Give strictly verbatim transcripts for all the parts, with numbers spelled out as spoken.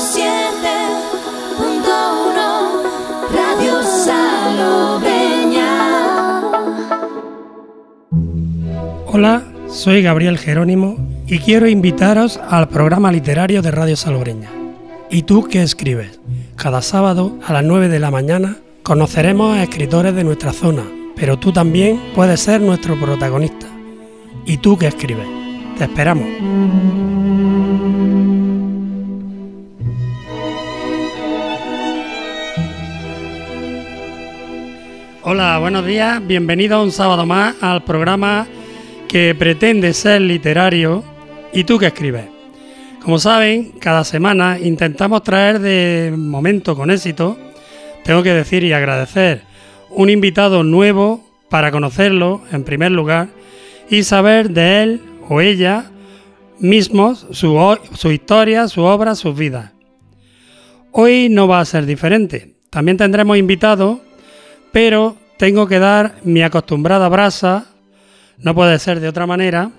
siete punto uno Radio Salobreña. Hola, soy Gabriel Jerónimo y quiero invitaros al programa literario de Radio Salobreña. ¿Y tú qué escribes? Cada sábado a las nueve de la mañana conoceremos a escritores de nuestra zona, pero tú también puedes ser nuestro protagonista. ¿Y tú qué escribes? Te esperamos. Hola, buenos días, bienvenidos un sábado más al programa que pretende ser literario. ¿Y tú qué escribes? Como saben, cada semana intentamos traer de momento con éxito, tengo que decir y agradecer, un invitado nuevo para conocerlo en primer lugar y saber de él o ella mismos su, su historia, su obra, sus vidas. Hoy no va a ser diferente, también tendremos invitados, pero tengo que dar mi acostumbrada brasa, no puede ser de otra manera,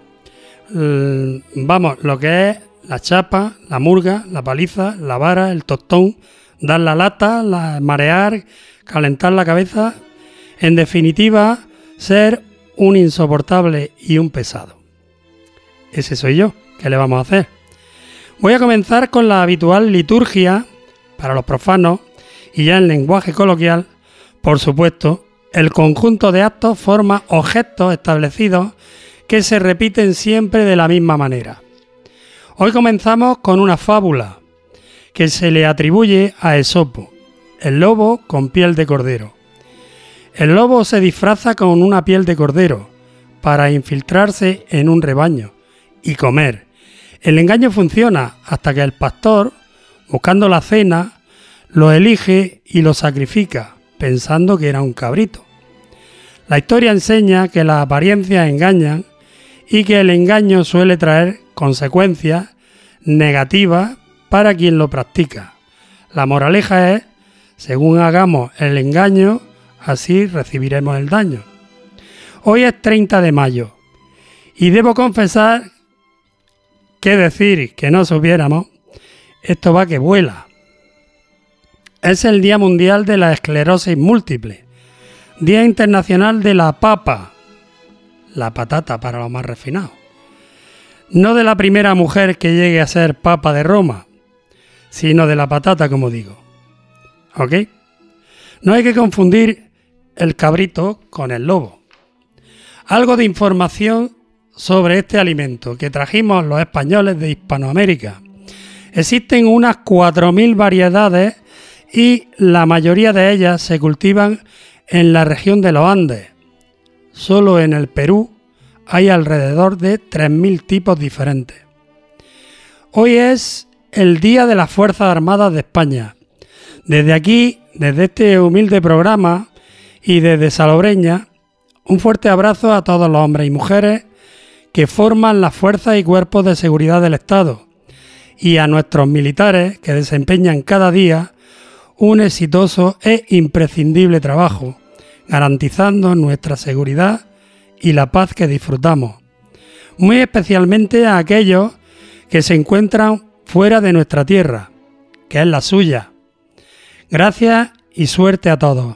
vamos, lo que es la chapa, la murga, la paliza, la vara, el tostón, dar la lata, la marear, calentar la cabeza, en definitiva, ser un insoportable y un pesado. Ese soy yo, ¿qué le vamos a hacer? Voy a comenzar con la habitual liturgia para los profanos y ya en lenguaje coloquial, por supuesto, el conjunto de actos forma objetos establecidos que se repiten siempre de la misma manera. Hoy comenzamos con una fábula que se le atribuye a Esopo, el lobo con piel de cordero. El lobo se disfraza con una piel de cordero para infiltrarse en un rebaño y comer. El engaño funciona hasta que el pastor, buscando la cena, lo elige y lo sacrifica, pensando que era un cabrito. La historia enseña que las apariencias engañan y que el engaño suele traer consecuencias negativas para quien lo practica. La moraleja es, según hagamos el engaño, así recibiremos el daño. Hoy es treinta de mayo y debo confesar que decir que no supiéramos, esto va que vuela. Es el Día Mundial de la Esclerosis Múltiple, Día Internacional de la Papa, la patata para los más refinados. No de la primera mujer que llegue a ser Papa de Roma, sino de la patata, como digo. ¿Ok? No hay que confundir el cabrito con el lobo. Algo de información sobre este alimento que trajimos los españoles de Hispanoamérica. Existen unas cuatro mil variedades y la mayoría de ellas se cultivan en la región de los Andes. Solo en el Perú hay alrededor de tres mil tipos diferentes. Hoy es el Día de las Fuerzas Armadas de España. Desde aquí, desde este humilde programa y desde Salobreña, un fuerte abrazo a todos los hombres y mujeres que forman las fuerzas y cuerpos de seguridad del Estado y a nuestros militares que desempeñan cada día un exitoso e imprescindible trabajo, garantizando nuestra seguridad y la paz que disfrutamos, muy especialmente a aquellos que se encuentran fuera de nuestra tierra, que es la suya. Gracias y suerte a todos.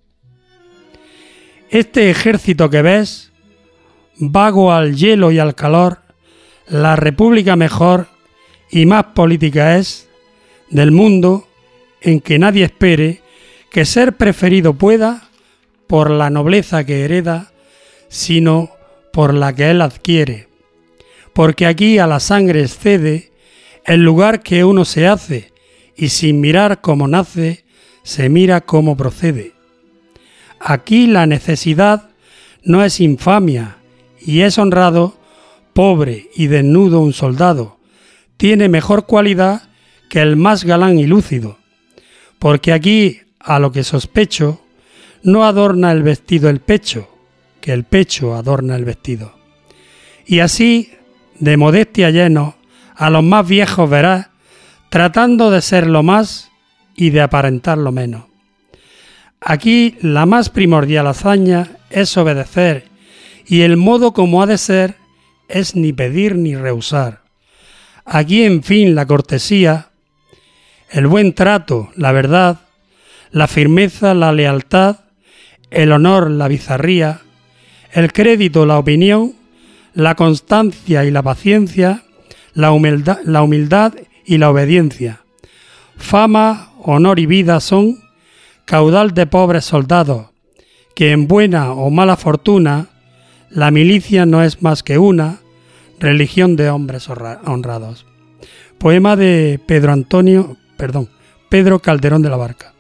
Este ejército que ves, vago al hielo y al calor, la república mejor y más política es del mundo en que nadie espere que ser preferido pueda por la nobleza que hereda, sino por la que él adquiere. Porque aquí a la sangre excede el lugar que uno se hace, y sin mirar cómo nace, se mira cómo procede. Aquí la necesidad no es infamia, y es honrado, pobre y desnudo un soldado, tiene mejor cualidad que el más galán y lúcido. Porque aquí, a lo que sospecho, no adorna el vestido el pecho, que el pecho adorna el vestido. Y así, de modestia lleno, a los más viejos verás, tratando de ser lo más y de aparentar lo menos. Aquí la más primordial hazaña es obedecer, y el modo como ha de ser es ni pedir ni rehusar. Aquí, en fin, la cortesía el buen trato, la verdad, la firmeza, la lealtad, el honor, la bizarría, el crédito, la opinión, la constancia y la paciencia, la humildad, la humildad y la obediencia. Fama, honor y vida son caudal de pobres soldados, que en buena o mala fortuna la milicia no es más que una religión de hombres honrados. Poema de Pedro Antonio, perdón, Pedro Calderón de la Barca.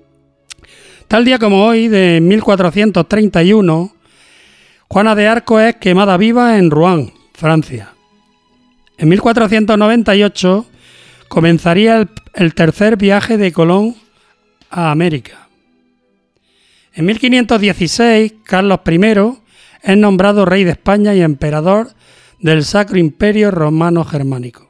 Tal día como hoy, de mil cuatrocientos treinta y uno, Juana de Arco es quemada viva en Rouen, Francia. En mil cuatrocientos noventa y ocho comenzaría el, el tercer viaje de Colón a América. En mil quinientos dieciséis, Carlos primero es nombrado rey de España y emperador del Sacro Imperio Romano Germánico.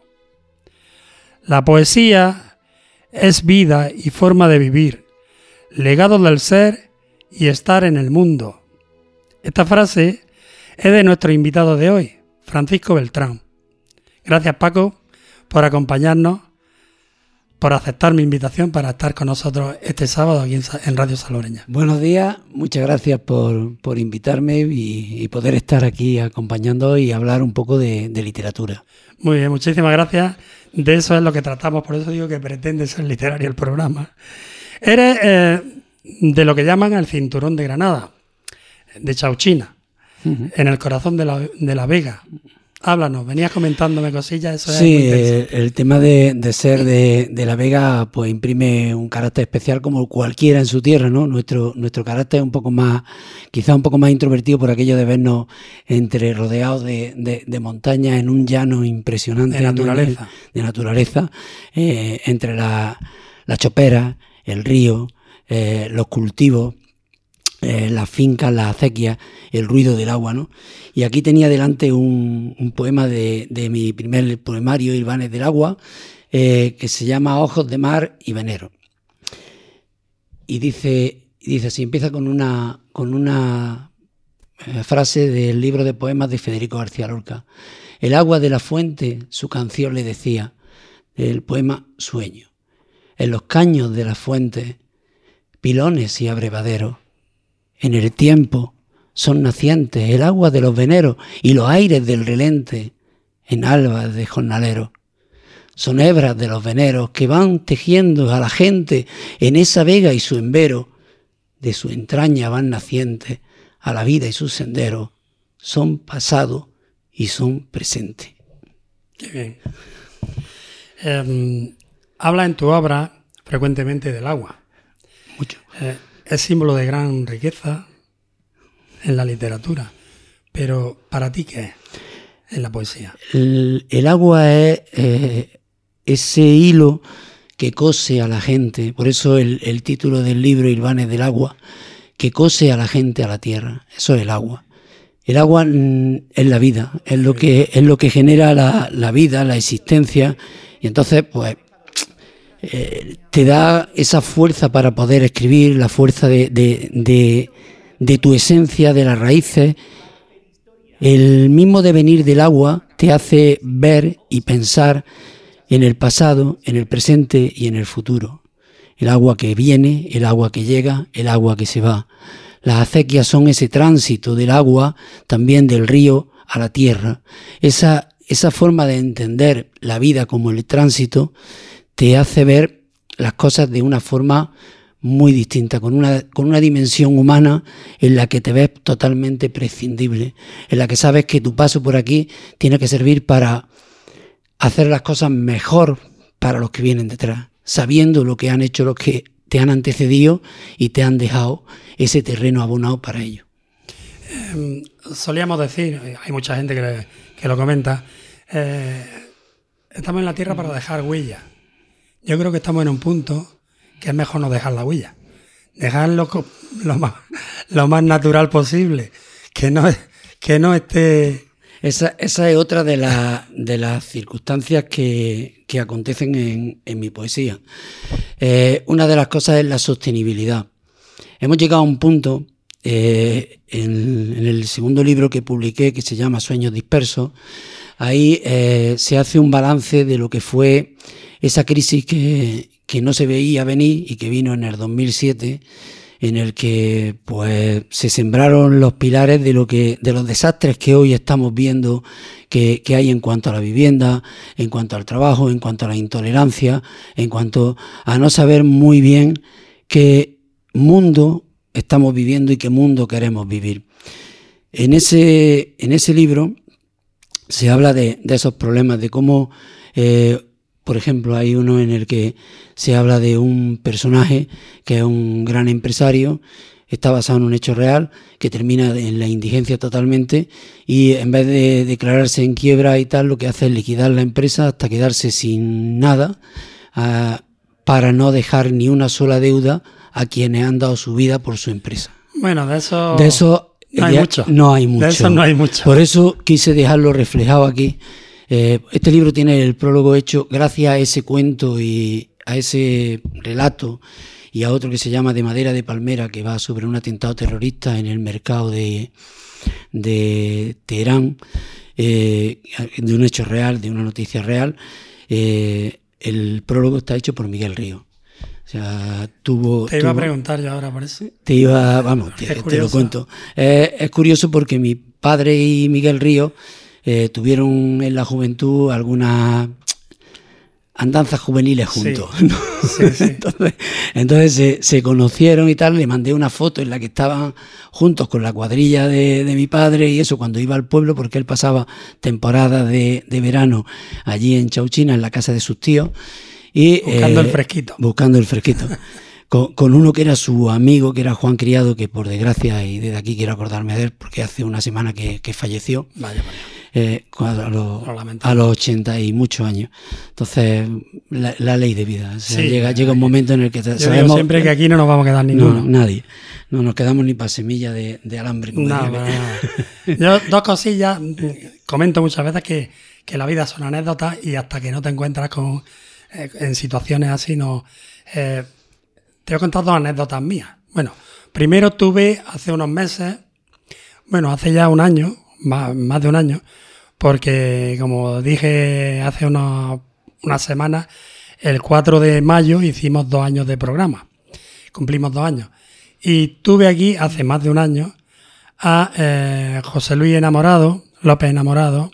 La poesía es vida y forma de vivir, legado del ser y estar en el mundo. Esta frase es de nuestro invitado de hoy, Francisco Beltrán. Gracias, Paco, por acompañarnos, por aceptar mi invitación para estar con nosotros este sábado aquí en Radio Salobreña. Buenos días, muchas gracias por, por invitarme y, y poder estar aquí acompañando y hablar un poco de, de literatura. Muy bien, muchísimas gracias. De eso es lo que tratamos, por eso digo que pretende ser literario el programa. Eres eh, de lo que llaman el Cinturón de Granada, de Chauchina, uh-huh. en el corazón de la, de la Vega. Háblanos, venías comentándome cosillas, eso sí, es muy el, el tema de, de ser de, de la Vega pues imprime un carácter especial como cualquiera en su tierra, ¿no? Nuestro, nuestro carácter es un poco más, quizá un poco más introvertido por aquello de vernos entre rodeados de, de, de montañas en un llano impresionante. De naturaleza. ¿no? De naturaleza, eh, entre la, la chopera, el río, eh, los cultivos, Eh, las fincas, las acequias, el ruido del agua, ¿no? Y aquí tenía delante un, un poema de, de mi primer poemario, Hilvanes del Agua, eh, que se llama Ojos de Mar y Venero. Y dice, dice así, empieza con una, con una eh, frase del libro de poemas de Federico García Lorca. El agua de la fuente, su canción le decía, el poema Sueño. En los caños de la fuente, pilones y abrevaderos, en el tiempo son nacientes el agua de los veneros y los aires del relente en albas de jornalero. Son hebras de los veneros que van tejiendo a la gente en esa vega y su embero. De su entraña van nacientes a la vida y sus senderos. Son pasado y son presente. Qué bien. Eh, habla en tu obra frecuentemente del agua. Mucho. Eh, Es símbolo de gran riqueza en la literatura, pero ¿para ti qué es en la poesía? El, el agua es eh, ese hilo que cose a la gente, por eso el, el título del libro Hilvanes del Agua, que cose a la gente a la tierra, eso es el agua. El agua mm, es la vida, es lo que, es lo que genera la, la vida, la existencia, y entonces pues Eh, te da esa fuerza para poder escribir, la fuerza de, de, de, de tu esencia, de las raíces. El mismo devenir del agua te hace ver y pensar en el pasado, en el presente y en el futuro. El agua que viene, el agua que llega, el agua que se va. Las acequias son ese tránsito del agua, también del río a la tierra. Esa, esa forma de entender la vida como el tránsito te hace ver las cosas de una forma muy distinta, con una, con una dimensión humana en la que te ves totalmente prescindible, en la que sabes que tu paso por aquí tiene que servir para hacer las cosas mejor para los que vienen detrás, sabiendo lo que han hecho los que te han antecedido y te han dejado ese terreno abonado para ello. Eh, solíamos decir, hay mucha gente que, que lo comenta, eh, estamos en la tierra para dejar huella. Yo creo que estamos en un punto que es mejor no dejar la huella, dejarlo lo más, lo más natural posible, que no, que no esté... Esa, esa es otra de, la, de las circunstancias que, que acontecen en, en mi poesía. Eh, una de las cosas es la sostenibilidad. Hemos llegado a un punto, eh, en, en el segundo libro que publiqué, que se llama Sueños Dispersos, ahí eh, se hace un balance de lo que fue esa crisis que, que no se veía venir y que vino en el dos mil siete, en el que pues se sembraron los pilares de lo que de los desastres que hoy estamos viendo que, que hay en cuanto a la vivienda, en cuanto al trabajo, en cuanto a la intolerancia, en cuanto a no saber muy bien qué mundo estamos viviendo y qué mundo queremos vivir. En ese, en ese libro se habla de, de esos problemas, de cómo, eh, por ejemplo, hay uno en el que se habla de un personaje que es un gran empresario, está basado en un hecho real, que termina en la indigencia totalmente y en vez de declararse en quiebra y tal, lo que hace es liquidar la empresa hasta quedarse sin nada, uh, para no dejar ni una sola deuda a quienes han dado su vida por su empresa. Bueno, de eso... De eso no hay mucho. No hay mucho. De eso no hay mucho. Por eso quise dejarlo reflejado aquí. Eh, este libro tiene el prólogo hecho gracias a ese cuento y a ese relato y a otro que se llama De madera de palmera, que va sobre un atentado terrorista en el mercado de, de Teherán, eh, de un hecho real, de una noticia real. Eh, el prólogo está hecho por Miguel Río. O sea, tuvo... Te iba tuvo, a preguntar yo ahora por eso. Te iba... Vamos, te, te lo cuento. Eh, es curioso porque mi padre y Miguel Río eh, tuvieron en la juventud algunas andanzas juveniles juntos. Sí, ¿no? sí, sí. Entonces, entonces se, se conocieron y tal. Le mandé una foto en la que estaban juntos con la cuadrilla de, de mi padre y eso cuando iba al pueblo, porque él pasaba temporadas de, de verano allí en Chauchina, en la casa de sus tíos. Y, buscando eh, el fresquito. Buscando el fresquito. con, con uno que era su amigo, que era Juan Criado, que por desgracia, y desde aquí quiero acordarme de él, porque hace una semana que, que falleció. Vaya, vaya. Eh, a, los, a los ochenta y muchos años. Entonces, la, la ley de vida. O sea, sí, llega, llega un momento en el que yo sabemos digo siempre que aquí no nos vamos a quedar ninguno. No, nadie. No nos quedamos ni para semilla de, de alambre. Como no, no, no. Yo dos cosillas. Comento muchas veces que, que la vida son anécdotas y hasta que no te encuentras con eh, en situaciones así, no. Eh, te voy a contar dos anécdotas mías. Bueno, primero tuve hace unos meses, bueno, hace ya un año, más, más de un año, porque como dije hace unos, unas semanas, el cuatro de mayo hicimos dos años de programa, cumplimos dos años, y tuve aquí hace más de un año a eh, José Luis Enamorado, López Enamorado.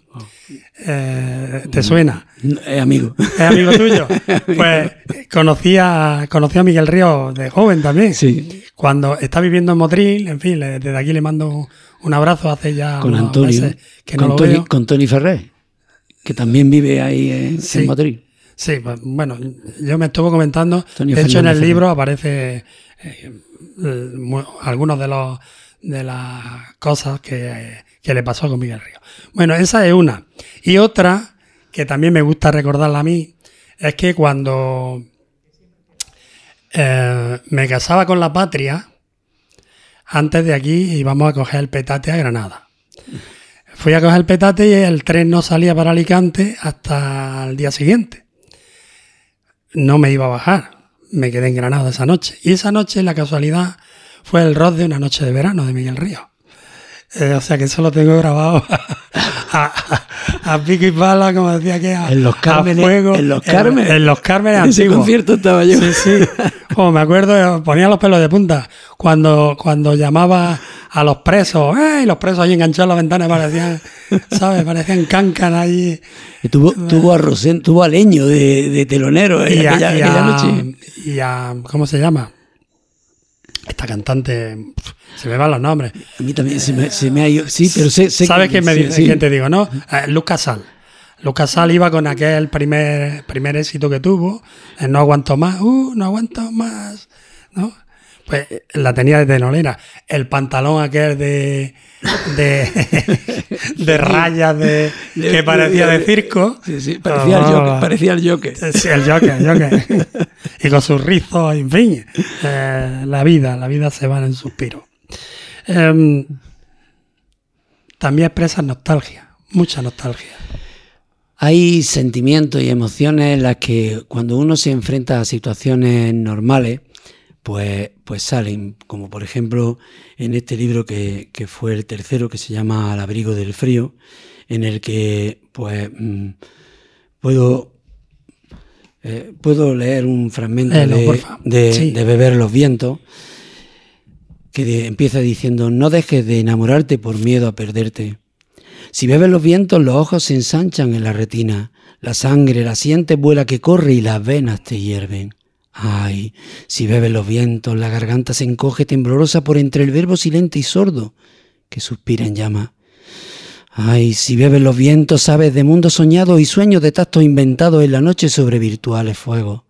Eh, ¿Te suena? Es amigo. ¿Es amigo tuyo? Pues conocí a, conocí a Miguel Río de joven también. Sí. Cuando está viviendo en Motril, en fin, desde aquí le mando un abrazo hace ya con unos Antonio, meses que no con, lo Tony, veo. con Tony Ferrer, que también vive ahí en, sí, en Motril. Sí, pues, bueno, yo me estuvo comentando, Antonio de hecho en el Fernández libro aparece eh, muy, algunos de los de las cosas que, que le pasó con Miguel Río. Bueno, esa es una. Y otra, que también me gusta recordarla a mí, es que cuando eh, me casaba con la patria, antes de aquí íbamos a coger el petate a Granada. Fui a coger el petate y el tren no salía para Alicante hasta el día siguiente. No me iba a bajar, me quedé en Granada esa noche. Y esa noche, la casualidad, fue el rock de Una noche de verano de Miguel Río. Eh, o sea que eso lo tengo grabado a, a, a pico y pala, como decía que a, en los Cármenes, a fuego. En los Cármenes. En, en los Cármenes antiguos. En ese concierto estaba yo. Sí, sí. Como me acuerdo, ponía los pelos de punta. Cuando, cuando llamaba a los presos, ¡eh! Y los presos ahí enganchados en la ventana parecían, ¿sabes? Parecían cancan allí. Y tuvo, tuvo a Rosén, tuvo a Leño de, de telonero eh, y a, aquella, y a, aquella noche. Y a, ¿cómo se llama? Esta cantante, se me van los nombres. A mí también se me, se me ha ido. Sí, pero sé, sé ¿Sabes quién me sí, dice? sí. ¿Quién te digo, no? Eh, Lucas Sal. Lucas Sal iba con aquel primer, primer éxito que tuvo, el No aguanto más, uh, no aguanto más, ¿no? Pues la tenía de tenolera. El pantalón aquel de de, de rayas de, que parecía de circo. Sí, sí, parecía, oh, el Joker, parecía el Joker. Sí, el Joker, el Joker. Y con sus rizos, en fin. Eh, la vida, la vida se va en suspiro. Eh, también expresa nostalgia, mucha nostalgia. Hay sentimientos y emociones en las que cuando uno se enfrenta a situaciones normales, pues, pues salen, como por ejemplo en este libro que, que fue el tercero, que se llama Al abrigo del frío, en el que pues mmm, puedo Eh, puedo leer un fragmento Léelo, de, porfa. de, Sí. de Beber los vientos, que de- empieza diciendo: no dejes de enamorarte por miedo a perderte. Si bebes los vientos, los ojos se ensanchan en la retina, la sangre la sientes vuela que corre y las venas te hierven. Ay, si bebes los vientos, la garganta se encoge temblorosa por entre el verbo silente y sordo que suspira en llama. Ay, si bebes los vientos, sabes de mundos soñados y sueños de tactos inventados en la noche sobre virtuales fuegos.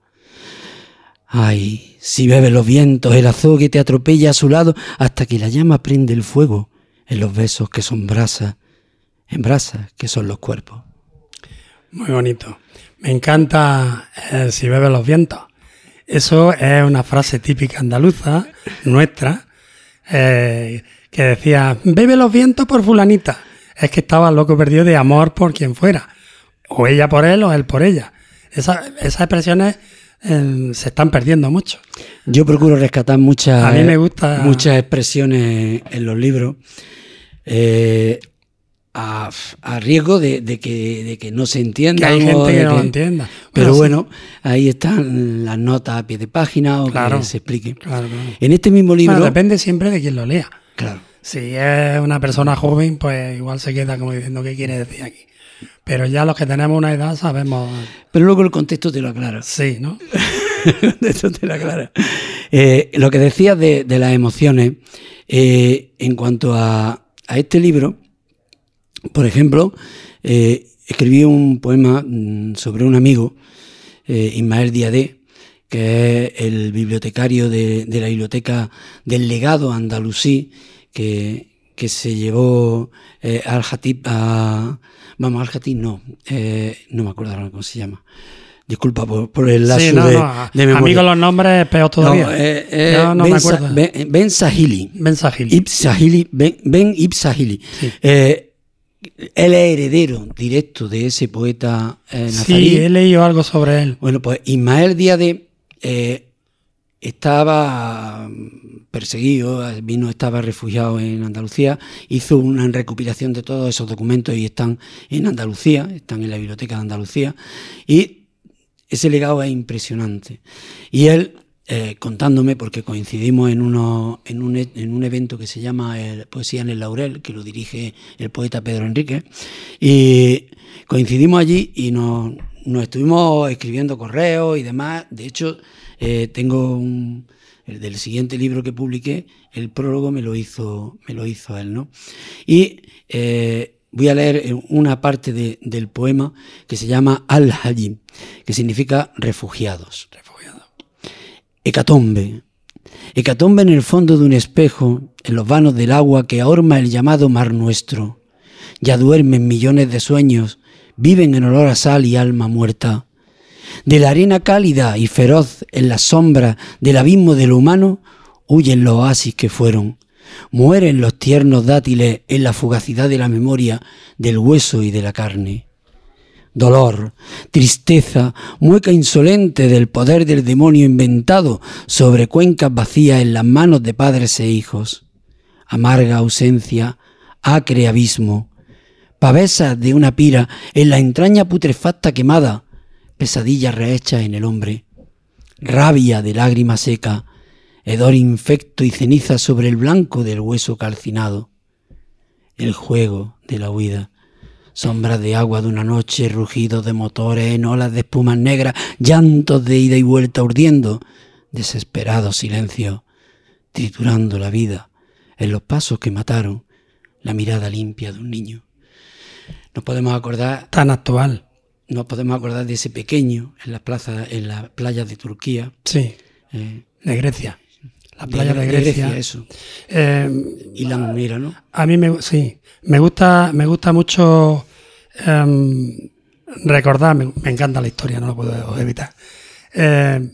Ay, si bebes los vientos, el azogue te atropella a su lado hasta que la llama prende el fuego en los besos que son brasas, en brasas que son los cuerpos. Muy bonito. Me encanta eh, si bebes los vientos. Eso es una frase típica andaluza, nuestra, eh, que decía, bebe los vientos por fulanita. Es que estaba loco perdido de amor por quien fuera. O ella por él o él por ella. Esa, esas expresiones eh, se están perdiendo mucho. Yo procuro rescatar muchas, A mí me gusta- muchas expresiones en los libros, eh, a, a riesgo de, de que, de que no se Que entiendan. hay o gente de que no lo entienda. Pero sí, bueno, ahí están las notas a pie de página o Claro. que se explique. Claro, claro. En este mismo libro... Bueno, depende siempre de quien lo lea. Claro. Si es una persona joven, pues igual se queda como diciendo qué quiere decir aquí. Pero ya los que tenemos una edad sabemos, Pero luego el contexto te lo aclara. sí, ¿no? El contexto te lo aclara. Eh, lo que decías de, de las emociones, eh, en cuanto a, a este libro, por ejemplo, eh, escribí un poema mm, sobre un amigo, eh, Ismael Diadé, que es el bibliotecario de, de la biblioteca del legado andalusí, que, que se llevó eh, al Jatib a... Vamos, al Jatib no, eh, no me acuerdo ahora cómo se llama. Disculpa por, por el lapsus Sí, no, de, no, a, de a memoria. mí con los nombres es peor todavía. No, eh, eh, Yo no ben, me acuerdo. Sa- ben, Ben Sahili. Ben Sahili. Ibn Sahili, Ben, Ben Ibn Sahili. Sí. Eh, él es heredero directo de ese poeta eh, nazarí. Sí, he leído algo sobre él. Bueno, pues Ismael Diadé eh, estaba perseguido, vino, estaba refugiado en Andalucía, hizo una recopilación de todos esos documentos y están en Andalucía, están en la biblioteca de Andalucía, y ese legado es impresionante. Y él, eh, contándome, porque coincidimos en, uno, en, un, en un evento que se llama el Poesía en el Laurel, que lo dirige el poeta Pedro Enríquez, y coincidimos allí y nos, nos estuvimos escribiendo correos y demás. De hecho, eh, tengo un, el del siguiente libro que publiqué, el prólogo me lo hizo, me lo hizo él, ¿no? Y eh, voy a leer una parte de, del poema que se llama Al-Hajim, que significa refugiados. Refugiado. Hecatombe. Hecatombe en el fondo de un espejo, en los vanos del agua que ahorma el llamado mar nuestro. Ya duermen millones de sueños, viven en olor a sal y alma muerta. De la arena cálida y feroz en la sombra del abismo de lo humano, huyen los oasis que fueron. Mueren los tiernos dátiles en la fugacidad de la memoria, del hueso y de la carne. Dolor, tristeza, mueca insolente del poder del demonio inventado sobre cuencas vacías en las manos de padres e hijos. Amarga ausencia, acre abismo, pavesas de una pira en la entraña putrefacta quemada, pesadillas rehechas en el hombre, rabia de lágrima seca, hedor infecto y ceniza sobre el blanco del hueso calcinado. El juego de la huida, sombras de agua de una noche, rugidos de motores en olas de espumas negras, llantos de ida y vuelta urdiendo, desesperado silencio, triturando la vida en los pasos que mataron, la mirada limpia de un niño. Nos podemos acordar, Tan actual. nos podemos acordar de ese pequeño en las plazas, en las playas de Turquía, Sí, eh, de Grecia. La playa de, de Grecia. eso. Eh, Y la Munira, ¿no? A mí me sí, me gusta, me gusta mucho em, recordar, me, me encanta la historia, no lo puedo evitar. Eh,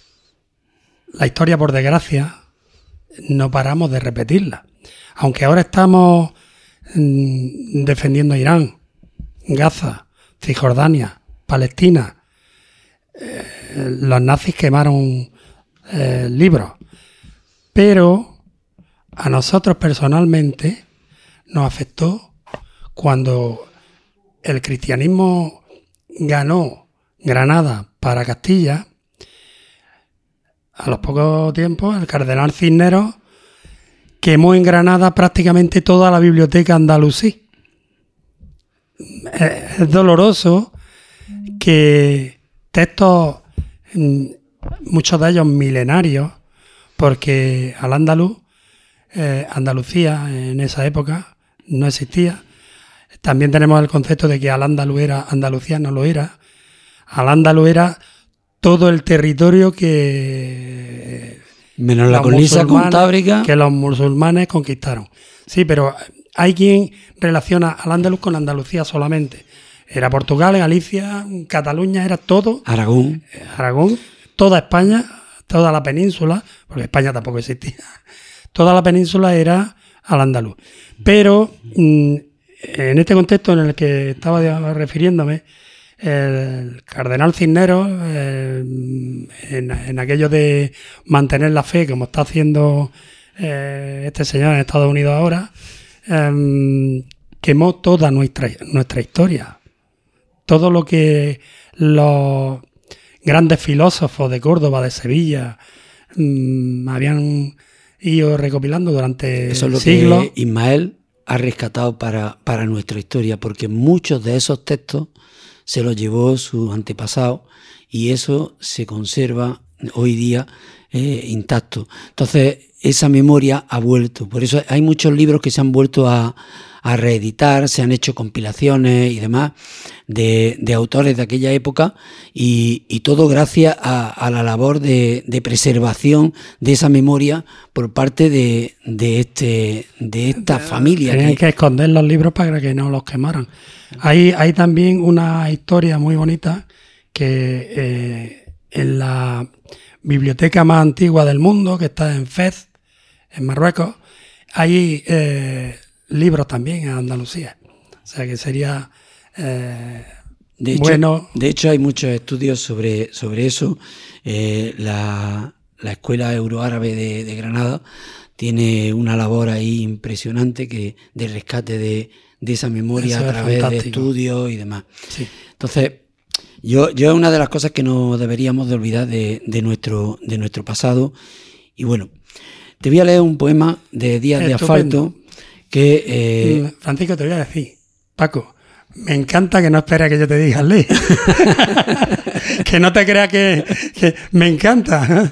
la historia, por desgracia, no paramos de repetirla. Aunque ahora estamos mm, defendiendo a Irán, Gaza, Cisjordania, Palestina, eh, los nazis quemaron eh, libros, pero a nosotros personalmente nos afectó cuando el cristianismo ganó Granada para Castilla, a los pocos tiempos el cardenal Cisneros quemó en Granada prácticamente toda la biblioteca andalusí. Es, es doloroso que textos, muchos de ellos milenarios, porque al andaluz, eh, Andalucía en esa época no existía. También tenemos el concepto de que al andaluz era, Andalucía no lo era. Al andaluz era todo el territorio que... Menos la cornisa cantábrica. Que los musulmanes conquistaron. Sí, pero hay quien relaciona al andaluz con Andalucía solamente. Era Portugal, Galicia, Cataluña, era todo. Aragón. Aragón, toda España, toda la península, porque España tampoco existía. Toda la península era al andaluz. Pero en este contexto en el que estaba refiriéndome, el cardenal Cisneros, eh, en, en aquello de mantener la fe, como está haciendo eh, este señor en Estados Unidos ahora, eh, quemó toda nuestra, nuestra historia. Todo lo que los grandes filósofos de Córdoba, de Sevilla, mmm, habían ido recopilando durante Eso es lo siglos. Que Ismael ha rescatado para, para nuestra historia, porque muchos de esos textos se los llevó su antepasado y eso se conserva hoy día eh, intacto. Entonces, esa memoria ha vuelto. Por eso hay muchos libros que se han vuelto a, a reeditar, se han hecho compilaciones y demás de, de autores de aquella época y, y todo gracias a, a la labor de, de preservación de esa memoria por parte de, de, este, de esta familia. Tenían que, que esconder los libros para que no los quemaran. Hay, hay también una historia muy bonita que eh, en la biblioteca más antigua del mundo, que está en Fez, en Marruecos, hay eh, libros también en Andalucía. O sea que sería eh, de hecho, bueno. De hecho, hay muchos estudios sobre, sobre eso. Eh, la, la Escuela Euroárabe de, de Granada tiene una labor ahí impresionante que de rescate de de esa memoria Eso a través fantástico. de estudios y demás. Sí. Entonces, yo, yo es una de las cosas que no deberíamos de olvidar de, de, nuestro, de nuestro pasado. Y bueno, te voy a leer un poema de Días de Asfalto que... Eh, Francisco, te voy a decir, Paco, me encanta que no esperes que yo te diga lee. Que no te creas que, que me encanta.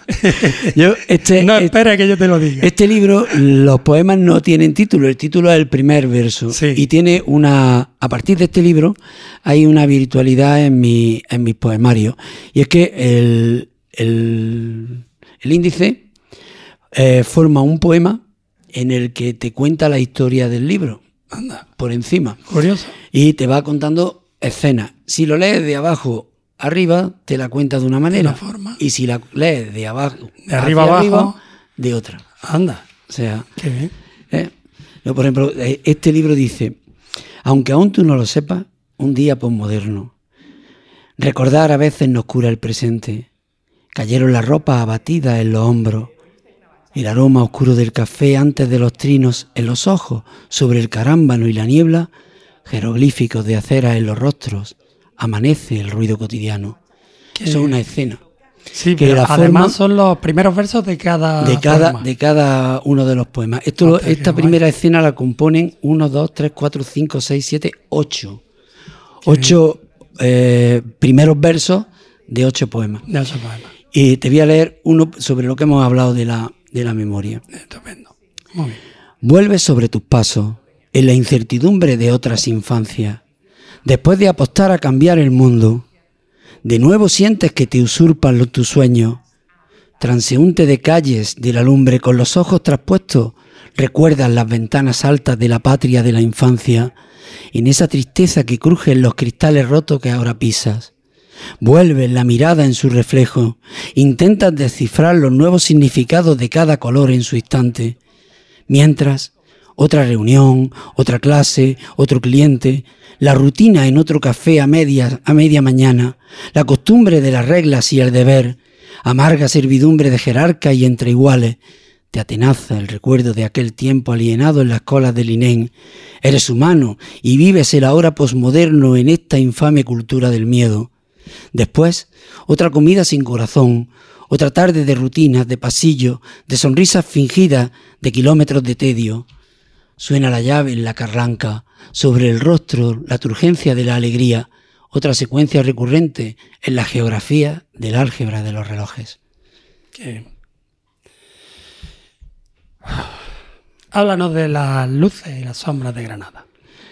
Yo, este, no esperes que yo te lo diga. Este libro, los poemas no tienen título, el título es el primer verso. Sí. Y tiene una, a partir de este libro, hay una virtualidad en, mi, en mis poemarios. Y es que el, el, el índice eh, forma un poema en el que te cuenta la historia del libro. Anda. Por encima. Curioso. Y te va contando escenas. Si lo lees de abajo arriba, te la cuenta de una manera. De una forma. Y si la lees de abajo de arriba abajo, arriba, de otra. Anda. O sea, qué bien. ¿eh? Yo, por ejemplo, este libro dice: aunque aún tú no lo sepas, un día posmoderno. Recordar a veces nos cura el presente. Cayeron las ropas abatidas en los hombros. El aroma oscuro del café antes de los trinos en los ojos, sobre el carámbano y la niebla, jeroglíficos de acera en los rostros, amanece el ruido cotidiano. ¿Qué? Eso es una escena. Sí, que pero la además forma son los primeros versos de cada de cada, poema. de cada uno de los poemas. Esto, Hostia, esta qué primera guay. escena la componen uno, dos, tres, cuatro, cinco, seis, siete, ocho. Ocho eh, primeros versos de ocho poemas. De ocho poemas. Y te voy a leer uno sobre lo que hemos hablado de la, de la memoria. Estupendo. Muy bien. Vuelves sobre tus pasos en la incertidumbre de otras infancias. Después de apostar a cambiar el mundo, de nuevo sientes que te usurpan los, tus sueños. Transeúnte de calles de la lumbre con los ojos traspuestos, recuerdas las ventanas altas de la patria de la infancia, en esa tristeza que cruje en los cristales rotos que ahora pisas. Vuelves la mirada en su reflejo, intentas descifrar los nuevos significados de cada color en su instante. Mientras, otra reunión, otra clase, otro cliente, la rutina en otro café a media, a media mañana, la costumbre de las reglas y el deber, amarga servidumbre de jerarca y entre iguales, te atenaza el recuerdo de aquel tiempo alienado en las colas del I N E M. Eres humano y vives el ahora posmoderno en esta infame cultura del miedo. Después, otra comida sin corazón, otra tarde de rutinas, de pasillo, de sonrisas fingidas, de kilómetros de tedio. Suena la llave en la carranca, sobre el rostro la turgencia de la alegría, otra secuencia recurrente en la geografía del álgebra de los relojes. ¿Qué? Háblanos de las luces y las sombras de Granada.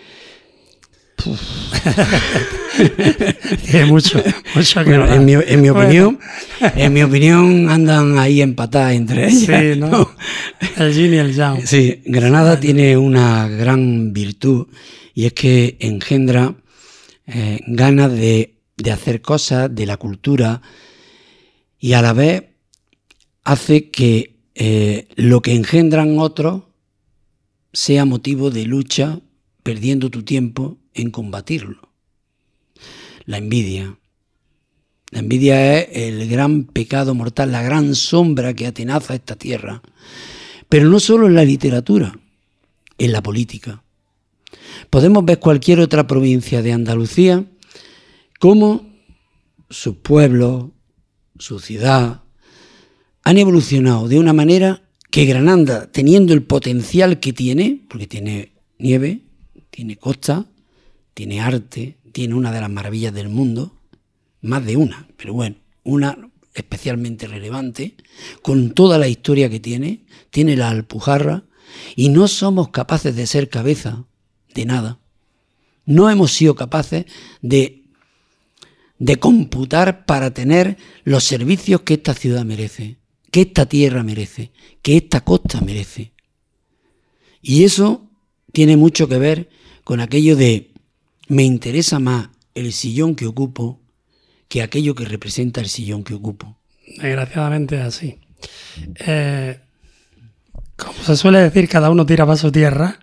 Tiene mucho, mucho que bueno, hablar. en mi, en mi opinión, Bueno. en mi opinión andan ahí empatadas entre ellas. Sí, ¿no? El yin y el yang. Sí, Granada tiene una gran virtud y es que engendra eh, ganas de, de hacer cosas, de la cultura, y a la vez hace que eh, lo que engendran otros sea motivo de lucha, perdiendo tu tiempo en combatirlo. La envidia. La envidia es el gran pecado mortal, la gran sombra que atenaza esta tierra. Pero no solo en la literatura, en la política. Podemos ver cualquier otra provincia de Andalucía cómo sus pueblos, su ciudad, han evolucionado de una manera que Granada, teniendo el potencial que tiene, porque tiene nieve, tiene costa, tiene arte, tiene una de las maravillas del mundo, más de una, pero bueno, una especialmente relevante, con toda la historia que tiene, tiene la Alpujarra, y no somos capaces de ser cabeza de nada. No hemos sido capaces de, de computar para tener los servicios que esta ciudad merece, que esta tierra merece, que esta costa merece. Y eso tiene mucho que ver con aquello de me interesa más el sillón que ocupo que aquello que representa el sillón que ocupo. Desgraciadamente es así. Eh, como se suele decir, cada uno tira para su tierra.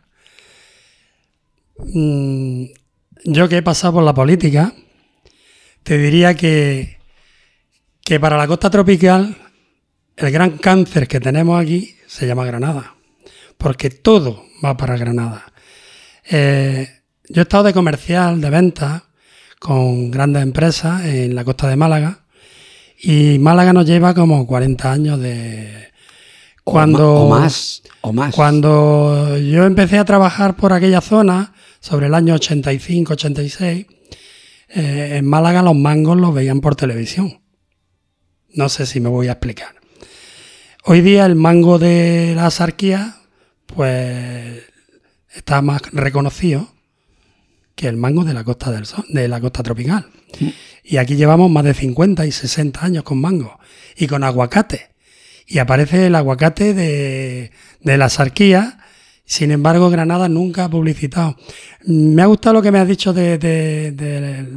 Mm, yo que he pasado por la política, te diría que, que para la costa tropical el gran cáncer que tenemos aquí se llama Granada, porque todo va para Granada. Eh, yo he estado de comercial, de ventas, con grandes empresas en la costa de Málaga, y Málaga nos lleva como cuarenta años de... Cuando, o, ma- o más, o más. Cuando yo empecé a trabajar por aquella zona, sobre el año ochenta y cinco, ochenta y seis, eh, en Málaga los mangos los veían por televisión. No sé si me voy a explicar. Hoy día el mango de la Axarquía, pues, está más reconocido que el mango de la costa del Sol, de la costa tropical. Sí. Y aquí llevamos más de cincuenta y sesenta años con mango y con aguacate. Y aparece el aguacate de, de la Axarquía. Sin embargo, Granada nunca ha publicitado. Me ha gustado lo que me has dicho de, de, de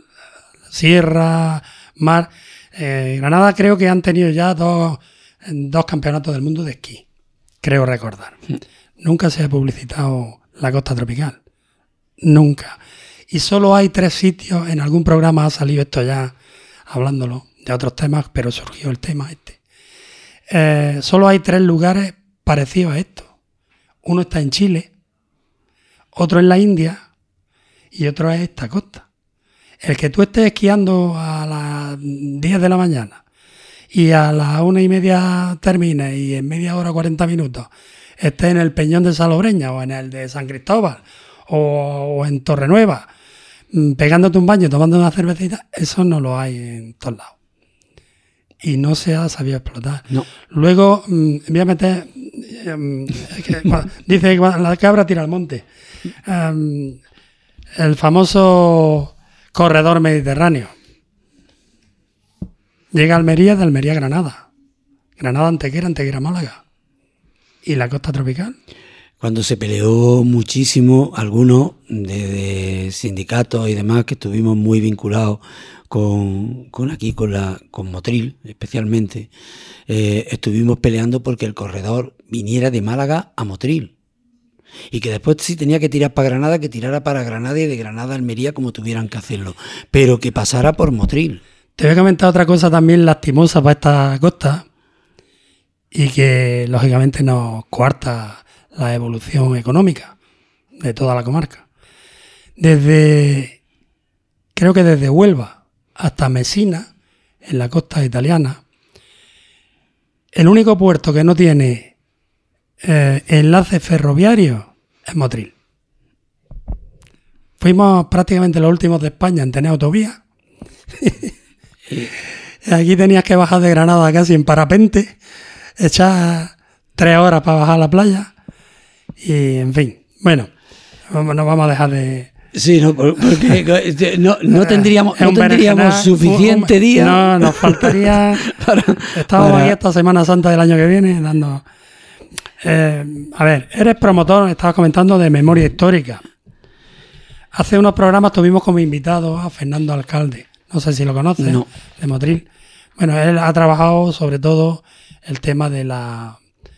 sierra, mar. Eh, Granada creo que han tenido ya dos, dos campeonatos del mundo de esquí, creo recordar. Sí. Nunca se ha publicitado la costa tropical. Nunca. Y solo hay tres sitios, en algún programa ha salido esto ya, hablándolo de otros temas, pero surgió el tema este. Eh, solo hay tres lugares parecidos a esto. Uno está en Chile, otro en la India y otro es esta costa. El que tú estés esquiando a las diez de la mañana y a las una y media termines y en media hora, cuarenta minutos, estés en el Peñón de Salobreña o en el de San Cristóbal o, o en Torrenueva, pegándote un baño, tomando una cervecita, eso no lo hay en todos lados. Y no se ha sabido explotar. No. Luego, mmm, voy a meter... Um, que, dice que la cabra tira al monte. Um, el famoso corredor mediterráneo. Llega a Almería, de Almería a Granada. Granada, Antequera, Antequera, Málaga. ¿Y la costa tropical? Cuando se peleó muchísimo, algunos de, de sindicatos y demás que estuvimos muy vinculados con, con aquí, con la con Motril especialmente, eh, estuvimos peleando porque el corredor viniera de Málaga a Motril. Y que después si tenía que tirar para Granada, que tirara para Granada y de Granada a Almería como tuvieran que hacerlo. Pero que pasara por Motril. Te voy a comentar otra cosa también lastimosa para esta costa y que lógicamente nos coarta la evolución económica de toda la comarca. Desde, creo que desde Huelva hasta Messina, en la costa italiana. El único puerto que no tiene eh, enlace ferroviario es Motril. Fuimos prácticamente los últimos de España en tener autovía. Aquí tenías que bajar de Granada casi en parapente, echar tres horas para bajar a la playa y, en fin, bueno, no vamos a dejar de... Sí, no, porque no, no tendríamos, no tendríamos suficiente día. No, nos faltaría... para, Estamos para... aquí esta Semana Santa del año que viene dando... Eh, a ver, eres promotor, estabas comentando, de memoria histórica. Hace unos programas tuvimos como invitado a Fernando Alcalde. No sé si lo conoces, no. De Motril. Bueno, él ha trabajado sobre todo el tema de la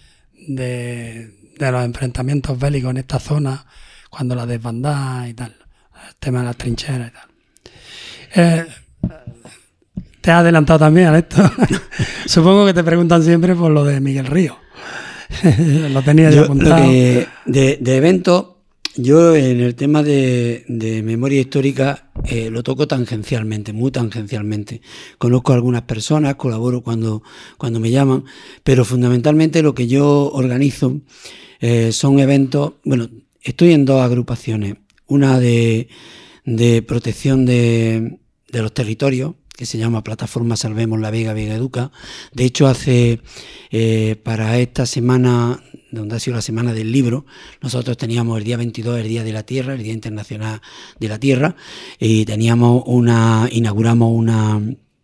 de, de los enfrentamientos bélicos en esta zona, cuando la desbandada y tal, el tema de las trincheras y tal. Eh, te has adelantado también a esto. Supongo que te preguntan siempre por lo de Miguel Río. Lo tenía yo apuntado. De, de, de eventos, yo en el tema de, de memoria histórica eh, lo toco tangencialmente, muy tangencialmente. Conozco a algunas personas, colaboro cuando, cuando me llaman, pero fundamentalmente lo que yo organizo eh, son eventos. Bueno, estoy en dos agrupaciones, una de, de protección de, de los territorios, que se llama Plataforma Salvemos la Vega, Vega Educa. De hecho, hace eh, para esta semana, donde ha sido la Semana del Libro, nosotros teníamos el día veintidós, el Día de la Tierra, el Día Internacional de la Tierra, y teníamos una, inauguramos una,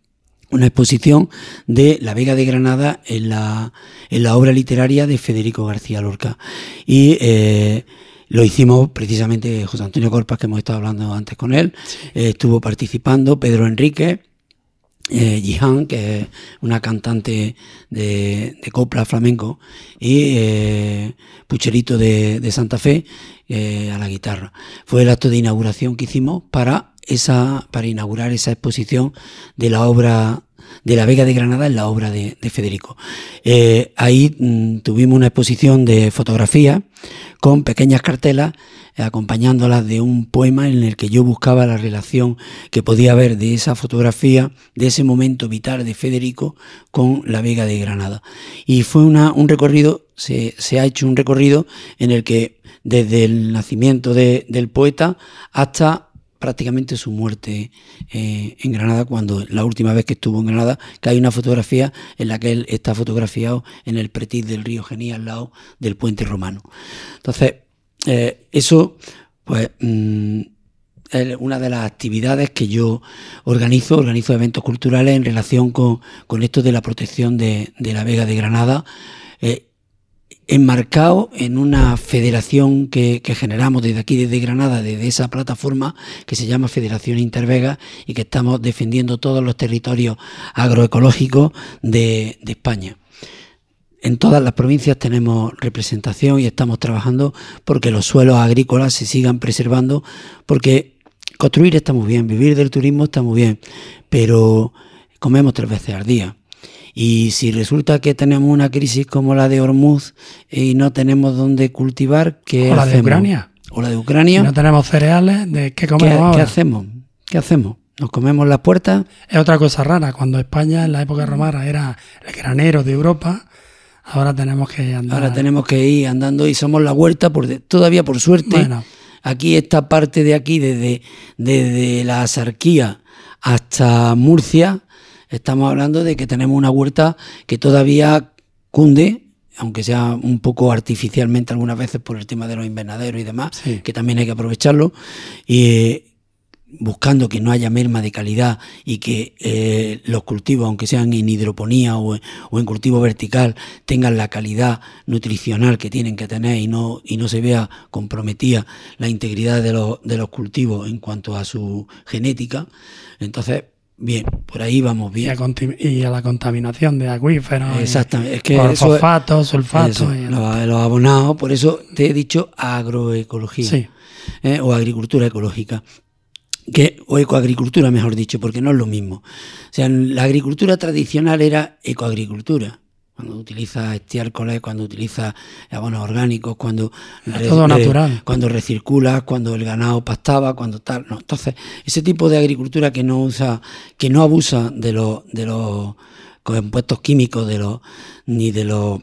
una exposición de la Vega de Granada en la, en la obra literaria de Federico García Lorca. Y eh, lo hicimos precisamente José Antonio Corpas, que hemos estado hablando antes con él, sí. eh, estuvo participando Pedro Enrique, Eh, Jihan, que es una cantante de, de copla flamenco, y eh, Pucherito de, de Santa Fe eh, a la guitarra. Fue el acto de inauguración que hicimos para esa para inaugurar esa exposición de la obra de la Vega de Granada en la obra de, de Federico. Eh, ahí mm, tuvimos una exposición de fotografía con pequeñas cartelas eh, acompañándolas de un poema en el que yo buscaba la relación que podía haber de esa fotografía, de ese momento vital de Federico con la Vega de Granada. Y fue una, un recorrido, se, se ha hecho un recorrido en el que desde el nacimiento de, del poeta hasta prácticamente su muerte eh, en Granada, cuando la última vez que estuvo en Granada, que hay una fotografía en la que él está fotografiado en el pretil del río Genil, al lado del puente romano. Entonces, eh, eso pues mmm, es una de las actividades que yo organizo, organizo eventos culturales en relación con, con esto de la protección de, de la Vega de Granada, eh, enmarcado en una federación que, que generamos desde aquí, desde Granada, desde esa plataforma que se llama Federación Intervega, y que estamos defendiendo todos los territorios agroecológicos de, de España. En todas las provincias tenemos representación y estamos trabajando porque los suelos agrícolas se sigan preservando, porque construir está muy bien, vivir del turismo está muy bien, pero comemos tres veces al día. Y si resulta que tenemos una crisis como la de Hormuz y no tenemos dónde cultivar, ¿qué hacemos? O la de Ucrania. O la de Ucrania. Si no tenemos cereales, ¿de qué comemos ¿Qué, ahora? ¿Qué hacemos? ¿Qué hacemos? ¿Nos comemos las puertas? Es otra cosa rara. Cuando España en la época romana era el granero de Europa, ahora tenemos que andar. Ahora tenemos que ir andando y somos la huerta, por de, todavía por suerte. Bueno. Aquí esta parte de aquí, desde, desde la Axarquía hasta Murcia, estamos hablando de que tenemos una huerta que todavía cunde, aunque sea un poco artificialmente algunas veces por el tema de los invernaderos y demás, sí. Que también hay que aprovecharlo, y eh, buscando que no haya merma de calidad y que eh, los cultivos, aunque sean en hidroponía o, o en cultivo vertical, tengan la calidad nutricional que tienen que tener y no, y no se vea comprometida la integridad de los, de los cultivos en cuanto a su genética. Entonces, bien, por ahí vamos bien. Y a, y a la contaminación de acuíferos. Exactamente. Es que por eso, fosfatos, sulfatos. Eso, y los, los abonados, por eso te he dicho agroecología, sí. eh, o agricultura ecológica. Que, o ecoagricultura, mejor dicho, porque no es lo mismo. O sea, la agricultura tradicional era ecoagricultura. Cuando utiliza estiércoles, cuando utiliza abonos orgánicos, cuando re, todo natural. Eh, cuando recircula, cuando el ganado pastaba, cuando tal, no. Entonces, ese tipo de agricultura que no usa, que no abusa de los de los compuestos químicos, de los ni de los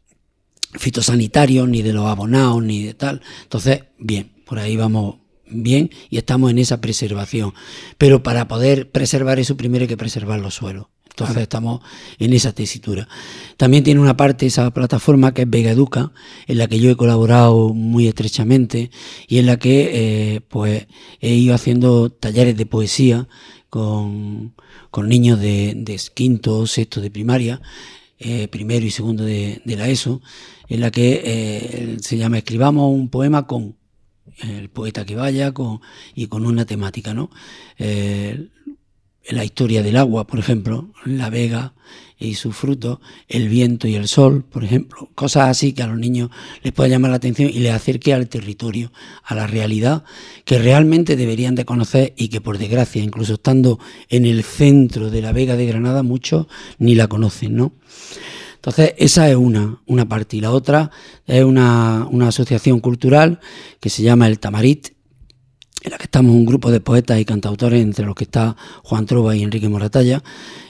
fitosanitarios, ni de los abonados, ni de tal. Entonces, bien, por ahí vamos bien y estamos en esa preservación. Pero para poder preservar eso, primero hay que preservar los suelos. Entonces estamos en esa tesitura. También tiene una parte, esa plataforma, que es Vega Educa, en la que yo he colaborado muy estrechamente y en la que eh, pues he ido haciendo talleres de poesía con, con niños de, de quinto o sexto de primaria, eh, primero y segundo de, de la ESO, en la que eh, se llama Escribamos un poema con el poeta que vaya con, y con una temática, ¿no? Eh, la historia del agua, por ejemplo, la vega y sus frutos, el viento y el sol, por ejemplo, cosas así que a los niños les puede llamar la atención y les acerque al territorio, a la realidad que realmente deberían de conocer y que por desgracia, incluso estando en el centro de la Vega de Granada, muchos ni la conocen, ¿no? Entonces, esa es una, una parte. Y la otra es una, una asociación cultural que se llama El Tamarit, en la que estamos un grupo de poetas y cantautores, entre los que está Juan Trova y Enrique Moratalla,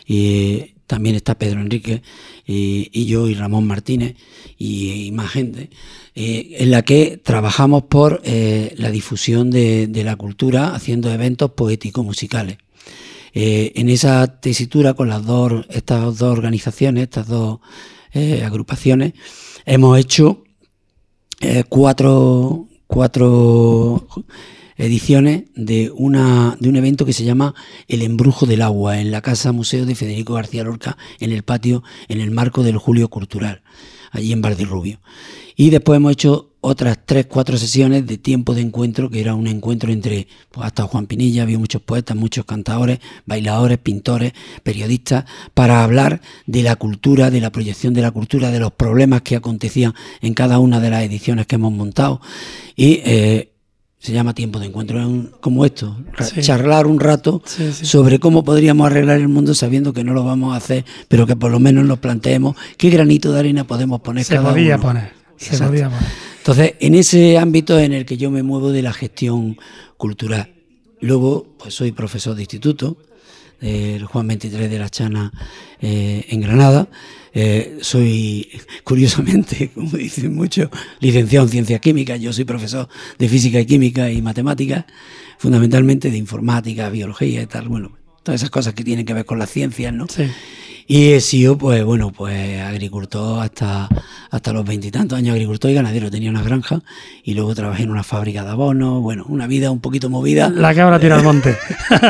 y también está Pedro Enrique, y, y yo y Ramón Martínez, y, y más gente, eh, en la que trabajamos por eh, la difusión de, de la cultura, haciendo eventos poético-musicales. Eh, en esa tesitura, con las dos, estas dos organizaciones, estas dos eh, agrupaciones, hemos hecho eh, cuatro, cuatro ediciones de una de un evento que se llama El Embrujo del Agua, en la Casa Museo de Federico García Lorca, en el patio, en el marco del Julio Cultural, allí en Valdirrubio. Y después hemos hecho otras tres, cuatro sesiones de tiempo de encuentro, que era un encuentro entre, pues hasta Juan Pinilla, había muchos poetas, muchos cantadores, bailadores, pintores, periodistas, para hablar de la cultura, de la proyección de la cultura, de los problemas que acontecían en cada una de las ediciones que hemos montado. Y eh, se llama tiempo de encuentro, es un, como esto, sí. charlar un rato sí, sí. sobre cómo podríamos arreglar el mundo sabiendo que no lo vamos a hacer, pero que por lo menos nos planteemos qué granito de arena podemos poner se cada podía uno. Poner, se Exacto. podía poner. Entonces, en ese ámbito en el que yo me muevo de la gestión cultural. Luego, pues soy profesor de instituto, del Juan veintitrés de la Chana eh, en Granada. Eh, soy, curiosamente, como dicen muchos, licenciado en Ciencias Químicas. Yo soy profesor de Física y Química y Matemáticas, fundamentalmente de Informática, Biología y tal. Bueno, todas esas cosas que tienen que ver con las ciencias, ¿no? Sí. Y he sido, pues bueno, pues agricultor hasta, hasta los veintitantos años, agricultor y ganadero. Tenía una granja y luego trabajé en una fábrica de abonos. Bueno, una vida un poquito movida. La cabra tira al monte.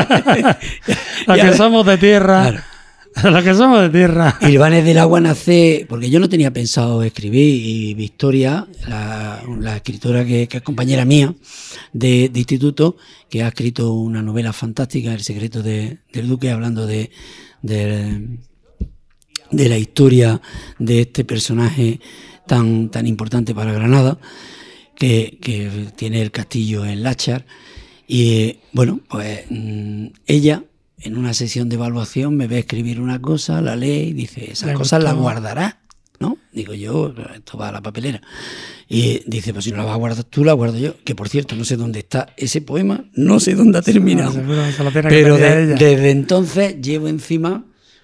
Los que somos de tierra. Claro. Los que somos de tierra. Y Ilvanes del Agua nace, porque yo no tenía pensado escribir, y Victoria, la, la escritora que, que es compañera mía de, de instituto, que ha escrito una novela fantástica, El secreto de, del Duque, hablando de... de de la historia de este personaje tan tan importante para Granada, que, que tiene el castillo en Láchar. Y bueno, pues ella en una sesión de evaluación me ve escribir una cosa, la lee y dice, esas cosas las guardarás, ¿no? Digo yo, esto va a la papelera. Y dice, pues si no la vas a guardar tú, la guardo yo. Que por cierto, no sé dónde está ese poema, no sé dónde ha terminado. Sí, no, se lo tiene Pero que de, desde entonces llevo encima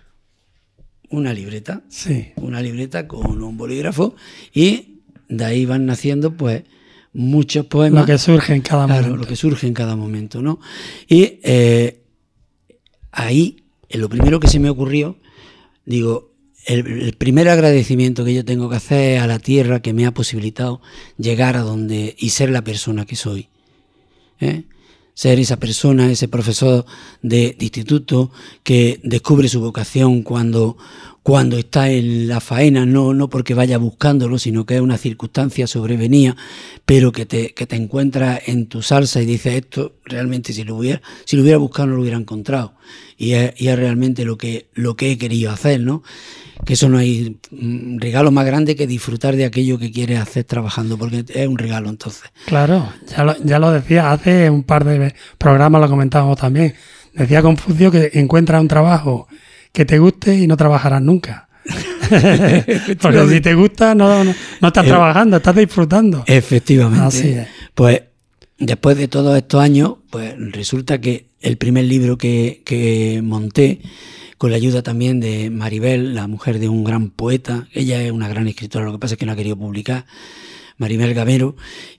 una libreta, sí. una libreta con un bolígrafo, y de ahí van naciendo pues muchos poemas. Lo que surge en cada claro, momento. Lo que surge en cada momento, ¿no? Y eh, ahí, en lo primero que se me ocurrió, digo, el, el primer agradecimiento que yo tengo que hacer es a la tierra que me ha posibilitado llegar a donde y ser la persona que soy. ¿Eh? Ser esa persona, ese profesor de, de instituto que descubre su vocación cuando, cuando está en la faena, no, no porque vaya buscándolo, sino que es una circunstancia sobrevenida, pero que te, que te encuentras en tu salsa y dices, esto realmente si lo hubiera, si lo hubiera buscado no lo hubiera encontrado. Y es, y es realmente lo que, lo que he querido hacer, ¿no? Que eso no hay regalo más grande que disfrutar de aquello que quieres hacer trabajando, porque es un regalo entonces. Claro, ya lo, ya lo decía, hace un par de programas lo comentábamos también. Decía Confucio que encuentras un trabajo que te guste y no trabajarás nunca. Porque si te gusta, no, no, no estás eh, trabajando, estás disfrutando. Efectivamente. Así es. Pues después de todos estos años, pues resulta que el primer libro que, que monté, con la ayuda también de Maribel, la mujer de un gran poeta, ella es una gran escritora, lo que pasa es que no ha querido publicar, Maribel Gamero,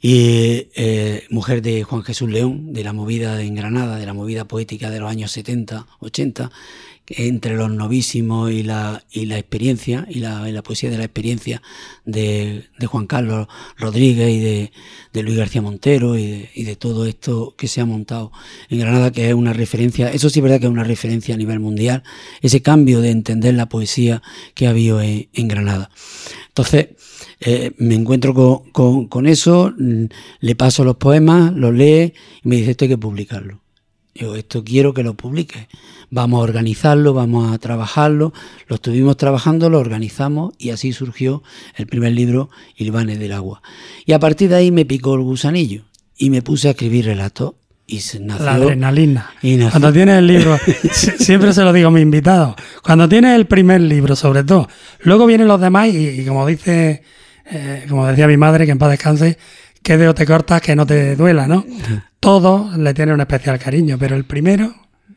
y eh, mujer de Juan Jesús León, de la movida en Granada, de la movida poética de los años setenta, ochenta, entre los novísimos y la y la experiencia, y la, y la poesía de la experiencia de, de Juan Carlos Rodríguez y de, de Luis García Montero y de, y de todo esto que se ha montado en Granada, que es una referencia, eso sí es verdad que es una referencia a nivel mundial, ese cambio de entender la poesía que ha habido en, en Granada. Entonces, Eh, me encuentro con, con, con eso, le paso los poemas, los lee y me dice, esto hay que publicarlo. Yo, esto quiero que lo publique. Vamos a organizarlo, vamos a trabajarlo. Lo estuvimos trabajando, lo organizamos y así surgió el primer libro, Hilvanes del Agua. Y a partir de ahí me picó el gusanillo y me puse a escribir relatos. Y se nació, la adrenalina. Y nació. Cuando tienes el libro, siempre se lo digo a mis invitados, cuando tienes el primer libro, sobre todo, luego vienen los demás y, y como dice... Eh, como decía mi madre, que en paz descanse, que dedo te cortas que no te duela, ¿no? Todos le tienen un especial cariño, pero el primero...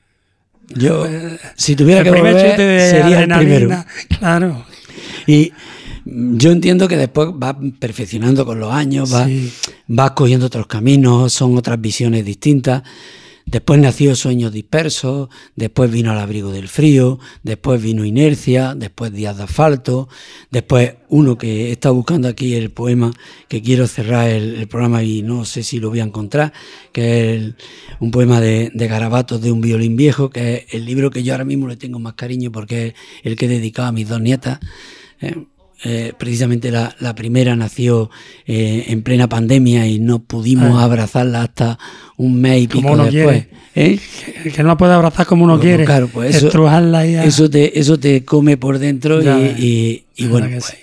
Yo, eh, si tuviera que volver, sería el primero. Claro. Y yo entiendo que después vas perfeccionando con los años, vas, sí. vas cogiendo otros caminos, son otras visiones distintas. Después nació Sueños Dispersos, después vino Al Abrigo del Frío, después vino Inercia, después Días de Asfalto, después uno que he estado buscando aquí, el poema que quiero cerrar el, el programa y no sé si lo voy a encontrar, que es el, un poema de, de garabatos de un violín viejo, que es el libro que yo ahora mismo le tengo más cariño porque es el que he dedicado a mis dos nietas. Eh, Eh, precisamente la, la primera nació eh, en plena pandemia y no pudimos ah. abrazarla hasta un mes y pico como uno después. ¿Eh? Que, que no la puede abrazar como uno bueno, quiere. Claro, pues eso, estrujarla y a... eso, te, eso te come por dentro ya, y, y, y bueno. Pues, sí.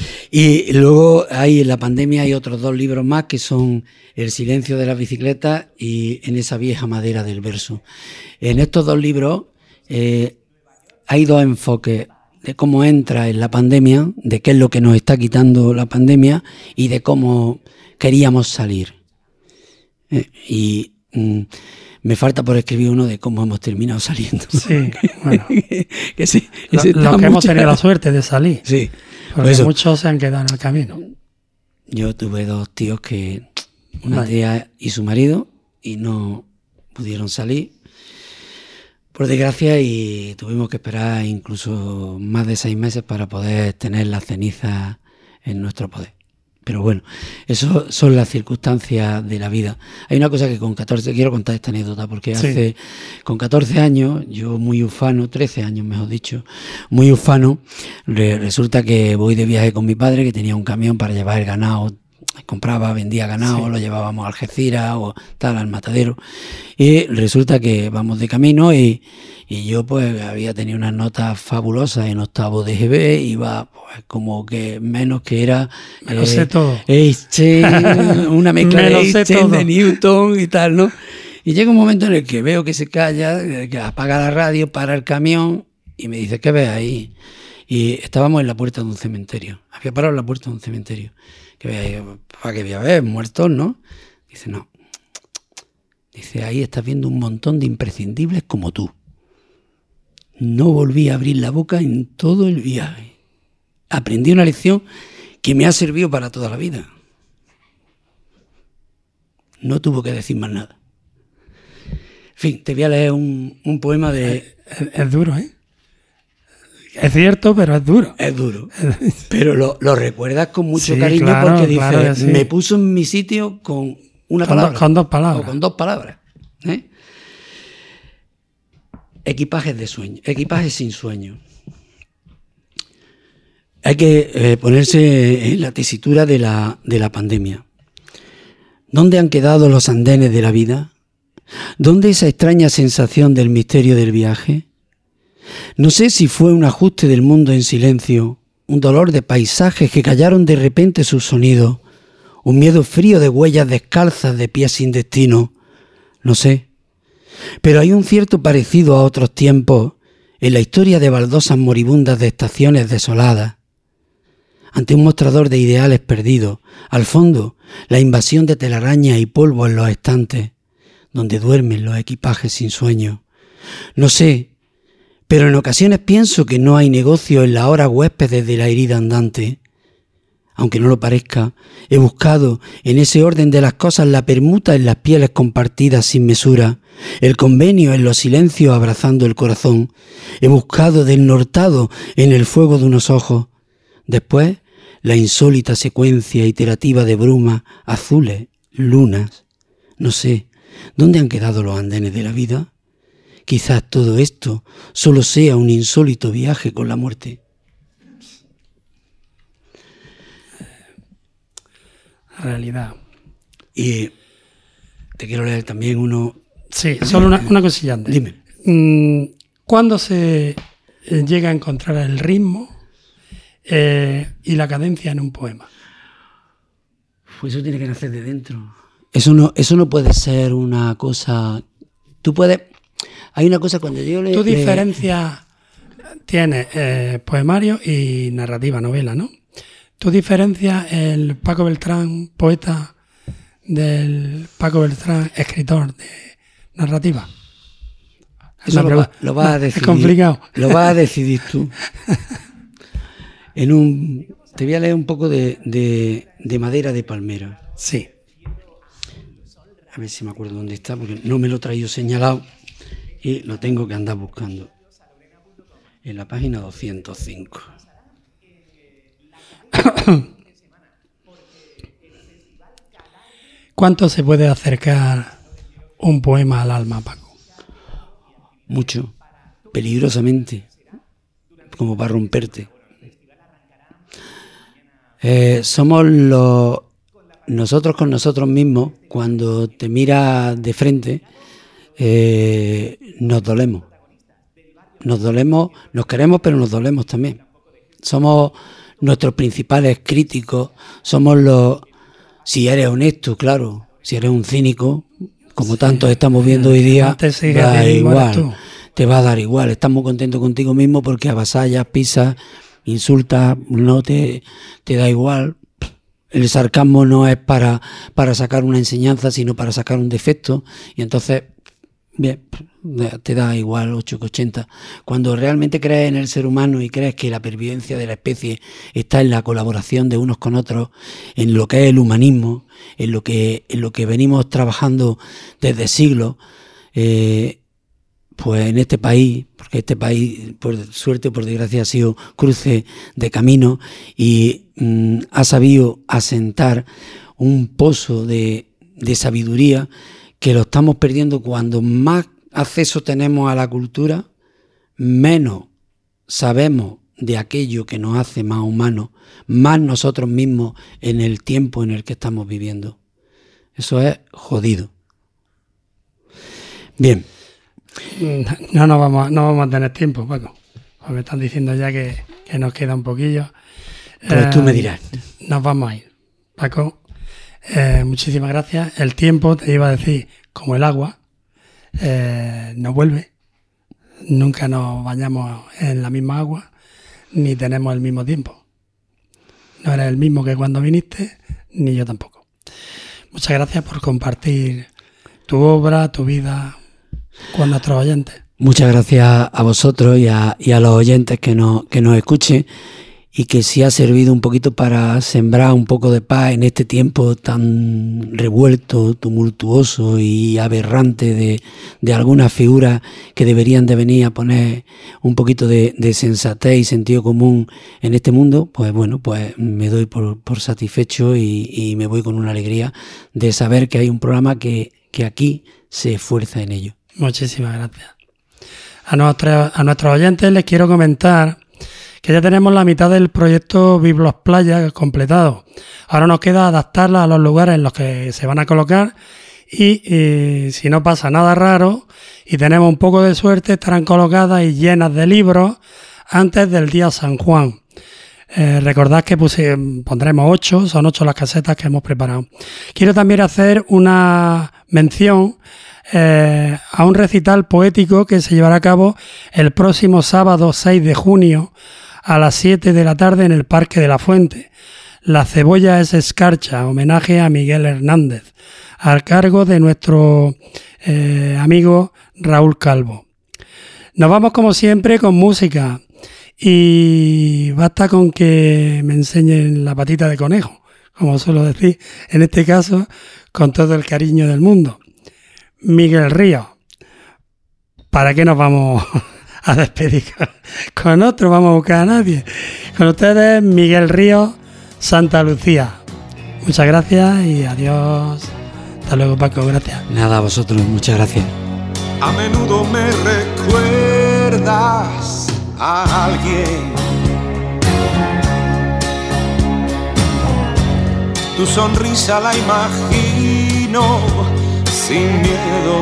Y luego hay en la pandemia hay otros dos libros más que son El silencio de las bicicletas y En esa vieja madera del verso. En estos dos libros eh, hay dos enfoques de cómo entra en la pandemia, de qué es lo que nos está quitando la pandemia y de cómo queríamos salir. Eh, y mm, me falta por escribir uno de cómo hemos terminado saliendo. Sí, bueno. que sí, lo, lo que hemos tenido la suerte de salir. Sí. Porque eso, muchos se han quedado en el camino. Yo tuve dos tíos que, una tía y su marido, y no pudieron salir. Por desgracia, y tuvimos que esperar incluso más de seis meses para poder tener las cenizas en nuestro poder. Pero bueno, eso son las circunstancias de la vida. Hay una cosa que con catorce, quiero contar esta anécdota, porque sí. hace, con catorce años, yo muy ufano, trece años mejor dicho, muy ufano, re, resulta que voy de viaje con mi padre, que tenía un camión para llevar el ganado, compraba, vendía ganado, sí. lo llevábamos a Algeciras o tal, al matadero, y resulta que vamos de camino y, y yo pues había tenido unas notas fabulosas en octavo de G B, iba pues como que menos que era me lo eh, sé todo. Einstein, una mezcla de Einstein, de Newton y tal, ¿no? Y llega un momento en el que veo que se calla, que apaga la radio, para el camión y me dice, ¿qué ves ahí? Y estábamos en la puerta de un cementerio, había parado en la puerta de un cementerio. Que para que voy a ver, muertos, ¿no? Dice, no. Dice, ahí estás viendo un montón de imprescindibles como tú. No volví a abrir la boca en todo el viaje. Aprendí una lección que me ha servido para toda la vida. No tuvo que decir más nada. En fin, te voy a leer un, un poema de... Es, es duro, ¿eh? Es cierto, pero es duro. Es duro. Pero lo, lo recuerdas con mucho sí, cariño claro, porque dices, claro sí. me puso en mi sitio con una con palabra. Do, con dos palabras. O con dos palabras. ¿eh? Equipajes de sueño. Equipajes sin sueño. Hay que eh, ponerse en la tesitura de la, de la pandemia. ¿Dónde han quedado los andenes de la vida? ¿Dónde esa extraña sensación del misterio del viaje? No sé si fue un ajuste del mundo en silencio, un dolor de paisajes que callaron de repente sus sonidos, un miedo frío de huellas descalzas de pies sin destino. No sé. Pero hay un cierto parecido a otros tiempos en la historia de baldosas moribundas de estaciones desoladas, ante un mostrador de ideales perdidos, al fondo la invasión de telarañas y polvo en los estantes, donde duermen los equipajes sin sueño. No sé, pero en ocasiones pienso que no hay negocio en la hora huéspedes de la herida andante. Aunque no lo parezca, he buscado en ese orden de las cosas la permuta en las pieles compartidas sin mesura, el convenio en los silencios abrazando el corazón. He buscado desnortado en el fuego de unos ojos. Después, la insólita secuencia iterativa de brumas, azules, lunas. No sé, ¿dónde han quedado los andenes de la vida? Quizás todo esto solo sea un insólito viaje con la muerte. Realidad. Y te quiero leer también uno... Sí, solo una, una cosilla antes. Dime. ¿Cuándo se llega a encontrar el ritmo eh, y la cadencia en un poema? Pues eso tiene que nacer de dentro. Eso no, eso no puede ser una cosa... Tú puedes... Hay una cosa cuando yo le... Tú le... diferencias... Tienes eh, poemario y narrativa, novela, ¿no? ¿Tú diferencias el Paco Beltrán, poeta, del Paco Beltrán, escritor de narrativa? Eso lo, va, lo vas a decidir. Es complicado. Lo vas a decidir tú. En un, te voy a leer un poco de, de, de Madera de Palmera. Sí. A ver si me acuerdo dónde está, porque no me lo he traído señalado y lo tengo que andar buscando. En la página doscientos cinco. ¿Cuánto se puede acercar un poema al alma, Paco? Mucho, peligrosamente, como para romperte. Eh, somos los nosotros con nosotros mismos, cuando te miras de frente, eh, nos dolemos. Nos dolemos, nos queremos, pero nos dolemos también. Somos nuestros principales críticos, somos los... Si eres honesto, claro, si eres un cínico, como sí, tantos estamos viendo hoy día, da igual, te va a dar igual. Estás muy contento contigo mismo porque avasallas, pisas, insultas, no te, te da igual. El sarcasmo no es para, para sacar una enseñanza, sino para sacar un defecto, y entonces... Bien, te da igual ocho que ochenta. Cuando realmente crees en el ser humano y crees que la pervivencia de la especie está en la colaboración de unos con otros, en lo que es el humanismo, en lo que, en lo que venimos trabajando desde siglos, eh, pues en este país, porque este país, por suerte o por desgracia, ha sido cruce de camino y mm, ha sabido asentar un pozo de, de sabiduría que lo estamos perdiendo. Cuando más acceso tenemos a la cultura, menos sabemos de aquello que nos hace más humanos, más nosotros mismos en el tiempo en el que estamos viviendo. Eso es jodido. Bien. No, no, vamos, no vamos a tener tiempo, Paco. Me están diciendo ya que, que nos queda un poquillo. Pues eh, tú me dirás. Nos vamos a ir, Paco. Eh, muchísimas gracias. El tiempo, te iba a decir, como el agua, eh, no vuelve. Nunca nos bañamos en la misma agua, ni tenemos el mismo tiempo. No eres el mismo que cuando viniste, ni yo tampoco. Muchas gracias por compartir tu obra, tu vida con nuestros oyentes. Muchas gracias a vosotros y a, y a los oyentes que nos, que nos escuchen, y que sí ha servido un poquito para sembrar un poco de paz en este tiempo tan revuelto, tumultuoso y aberrante de, de algunas figuras que deberían de venir a poner un poquito de, de sensatez y sentido común en este mundo. Pues bueno, pues me doy por, por satisfecho y, y me voy con una alegría de saber que hay un programa que, que aquí se esfuerza en ello. Muchísimas gracias. A nuestros, a nuestros oyentes les quiero comentar que ya tenemos la mitad del proyecto Biblos Playa completado. Ahora nos queda adaptarla a los lugares en los que se van a colocar y, y si no pasa nada raro y tenemos un poco de suerte, estarán colocadas y llenas de libros antes del día San Juan. Eh, recordad que puse, pondremos ocho, son ocho las casetas que hemos preparado. Quiero también hacer una mención eh, a un recital poético que se llevará a cabo el próximo sábado seis de junio a las siete de la tarde en el Parque de la Fuente. La cebolla es escarcha, homenaje a Miguel Hernández, al cargo de nuestro eh, amigo Raúl Calvo. Nos vamos como siempre con música y basta con que me enseñen la patita de conejo, como suelo decir, en este caso con todo el cariño del mundo. Miguel Ríos. ¿Para qué nos vamos a despedir con otro? Vamos a buscar a nadie. Con ustedes, Miguel Ríos, Santa Lucía. Muchas gracias y adiós. Hasta luego, Paco, gracias. Nada, a vosotros, muchas gracias. A menudo me recuerdas a alguien. Tu sonrisa la imagino sin miedo.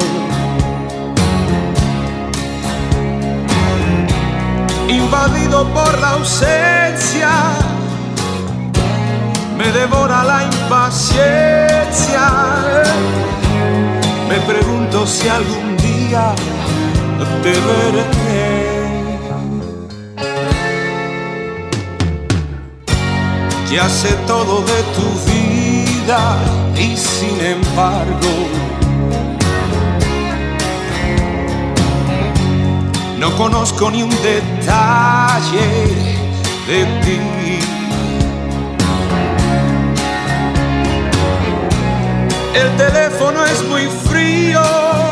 Invadido por la ausencia, me devora la impaciencia. Me pregunto si algún día te veré. Ya sé todo de tu vida y sin embargo no conozco ni un detalle de ti. El teléfono es muy frío,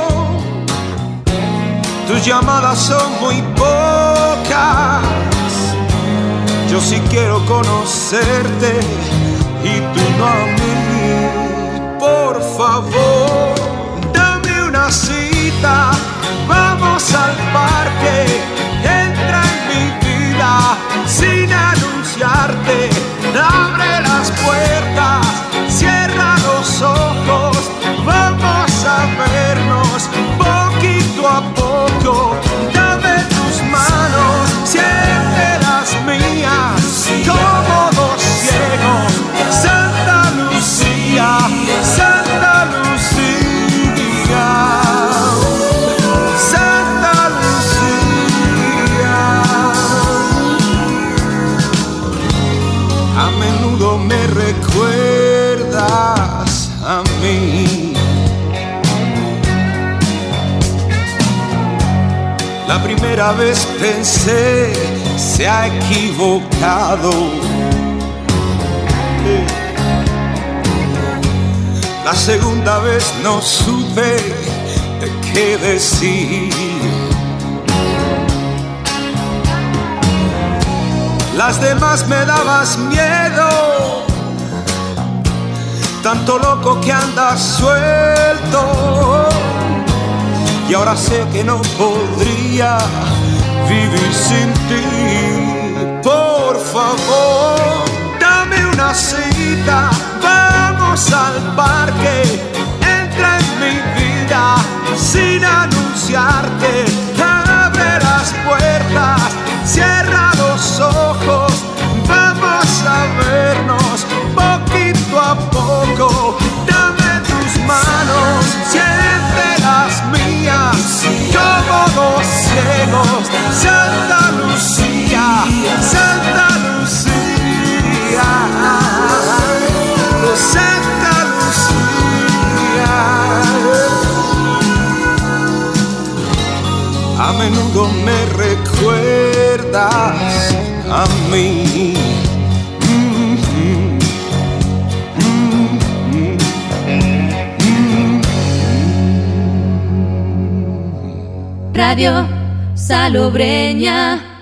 tus llamadas son muy pocas. Yo sí quiero conocerte y tú no a mí. Por favor, dame una cita, vamos al parque. Entra en mi vida sin anunciarte. Abre las puertas, cierra los ojos. Vamos a vernos poquito a poco. Dame tus manos, siente las mías, como dos ciegos. Santa Lucía, Santa Lucía, Santa Lucía. A menudo me recuerdas a mí. La primera vez pensé, se ha equivocado. La segunda vez no supe qué decir. Las demás me dabas miedo, tanto loco que andas suelto. Y ahora sé que no podría vivir sin ti. Por favor, dame una cita, vamos al parque. Entra en mi vida sin anunciarte. Abre las puertas, cierra los ojos. Vamos a vernos poquito a poco. Dame tus manos, siente las mías, como dos ciegos. Santa Lucía, Santa Lucía, Santa Lucía. A menudo me recuerdas a mí. Radio Salobreña.